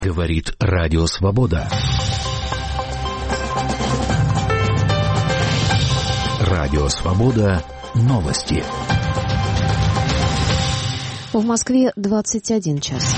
Говорит Радио Свобода. Радио Свобода. Новости. В Москве 21 час.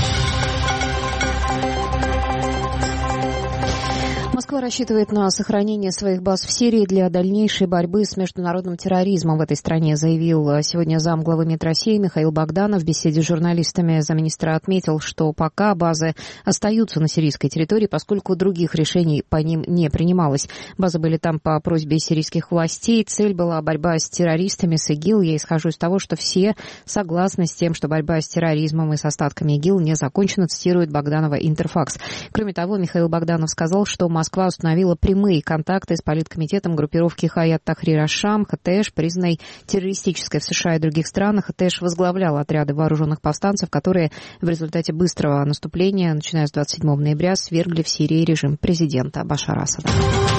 Москва рассчитывает на сохранение своих баз в Сирии для дальнейшей борьбы с международным терроризмом в этой стране, заявил сегодня замглавы МИД России Михаил Богданов. В беседе с журналистами замминистра отметил, что пока базы остаются на сирийской территории, поскольку других решений по ним не принималось. Базы были там по просьбе сирийских властей. Цель была борьба с террористами, с ИГИЛ. Я исхожу из того, что все согласны с тем, что борьба с терроризмом и с остатками ИГИЛ не закончена, цитирует Богданова Интерфакс. Кроме того, Михаил Богданов сказал, что Москва установила прямые контакты с политкомитетом группировки Хаят Тахрир аш-Шам, ХТШ, признанной террористической в США и других странах. ХТШ возглавлял отряды вооруженных повстанцев, которые в результате быстрого наступления, начиная с 27 ноября, свергли в Сирии режим президента Башара Асада.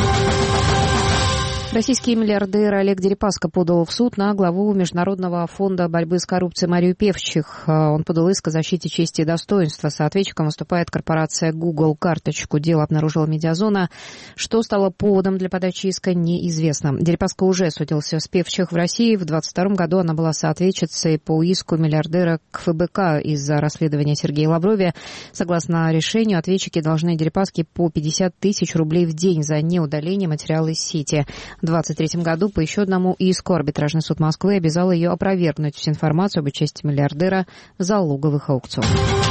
Российский миллиардер Олег Дерипаска подал в суд на главу Международного фонда борьбы с коррупцией Марию Певчих. Он подал иск о защите чести и достоинства. Соответчиком выступает корпорация Google. Карточку дела обнаружила Медиазона. Что стало поводом для подачи иска, неизвестно. Дерипаска уже судился с Певчих в России. В 2022 году она была соответчицей по иску миллиардера к ФБК из-за расследования Сергея Лаврова. Согласно решению, ответчики должны Дерипаске по 50 тысяч рублей в день за неудаление материала из сети. В 2023 году по еще одному иску арбитражный суд Москвы обязал ее опровергнуть информацию об участии миллиардера в залоговых аукционах.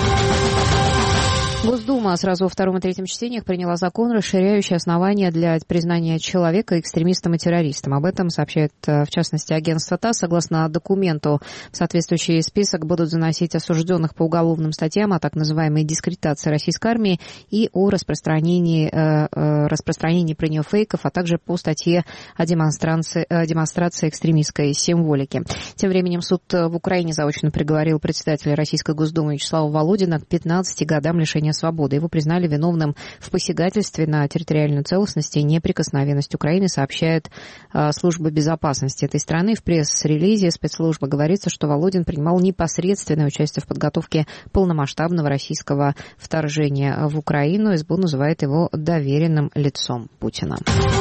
Госдума сразу во втором и третьем чтениях приняла закон, расширяющий основания для признания человека экстремистом и террористом. Об этом сообщает, в частности, агентство ТАСС. Согласно документу, в соответствующий список будут заносить осужденных по уголовным статьям о так называемой дискредитации российской армии и о распространении про нее фейков, а также по статье о демонстрации экстремистской символики. Тем временем суд в Украине заочно приговорил председателя Российской Госдумы Вячеслава Володина к 15 годам лишения свободы. Его признали виновным в посягательстве на территориальную целостность и неприкосновенность Украины, сообщает служба безопасности этой страны. В пресс-релизе спецслужбы говорится, что Володин принимал непосредственное участие в подготовке полномасштабного российского вторжения в Украину. СБУ называет его доверенным лицом Путина.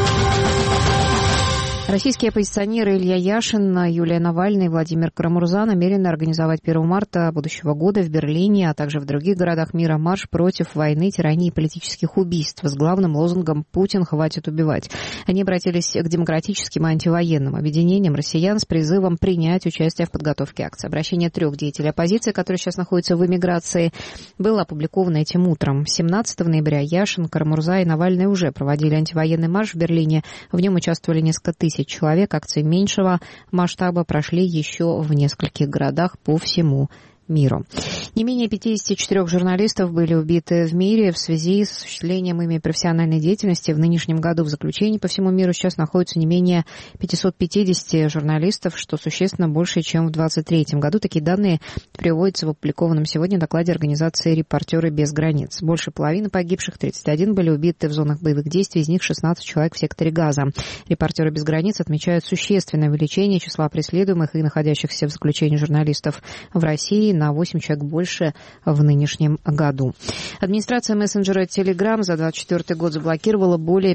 Российские оппозиционеры Илья Яшин, Юлия Навальный и Владимир Карамурза намерены организовать 1 марта будущего года в Берлине, а также в других городах мира марш против войны, тирании и политических убийств с главным лозунгом «Путин, хватит убивать». Они обратились к демократическим и антивоенным объединениям россиян с призывом принять участие в подготовке акции. Обращение 3 деятелей оппозиции, которые сейчас находятся в эмиграции, было опубликовано этим утром. 17 ноября Яшин, Карамурза и Навальный уже проводили антивоенный марш в Берлине. В нем участвовали несколько тысяч человек. Акции меньшего масштаба прошли еще в нескольких городах по всему миру. Не менее 54 журналистов были убиты в мире в связи с осуществлением ими профессиональной деятельности. В нынешнем году в заключении по всему миру сейчас находится не менее 550 журналистов, что существенно больше, чем в 2023 году. Такие данные приводятся в опубликованном сегодня докладе организации «Репортеры без границ». Больше половины погибших, 31, были убиты в зонах боевых действий, из них 16 человек в секторе Газа. «Репортеры без границ» отмечают существенное увеличение числа преследуемых и находящихся в заключении журналистов в России на 8 человек больше в нынешнем году. Администрация мессенджера Telegram за 2024 год заблокировала более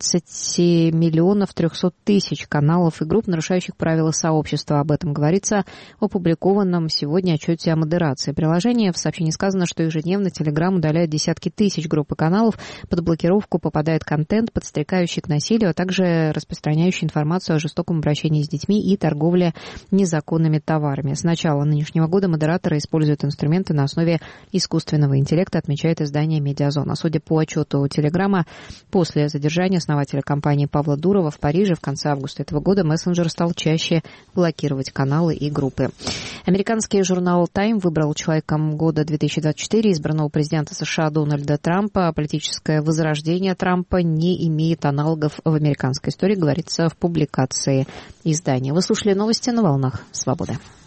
15 миллионов 300 тысяч каналов и групп, нарушающих правила сообщества. Об этом говорится в опубликованном сегодня отчете о модерации приложения. В сообщении сказано, что ежедневно Telegram удаляет десятки тысяч групп и каналов. Под блокировку попадает контент, подстрекающий к насилию, а также распространяющий информацию о жестоком обращении с детьми и торговле незаконными товарами. С начала нынешнего года модераторы используют инструменты на основе искусственного интеллекта, отмечает издание «Медиазона». Судя по отчету Телеграма, после задержания основателя компании Павла Дурова в Париже в конце августа этого года мессенджер стал чаще блокировать каналы и группы. Американский журнал Time выбрал человеком года 2024 избранного президента США Дональда Трампа. Политическое возрождение Трампа не имеет аналогов в американской истории, говорится в публикации издания. Вы слушали новости на волнах «Свободы».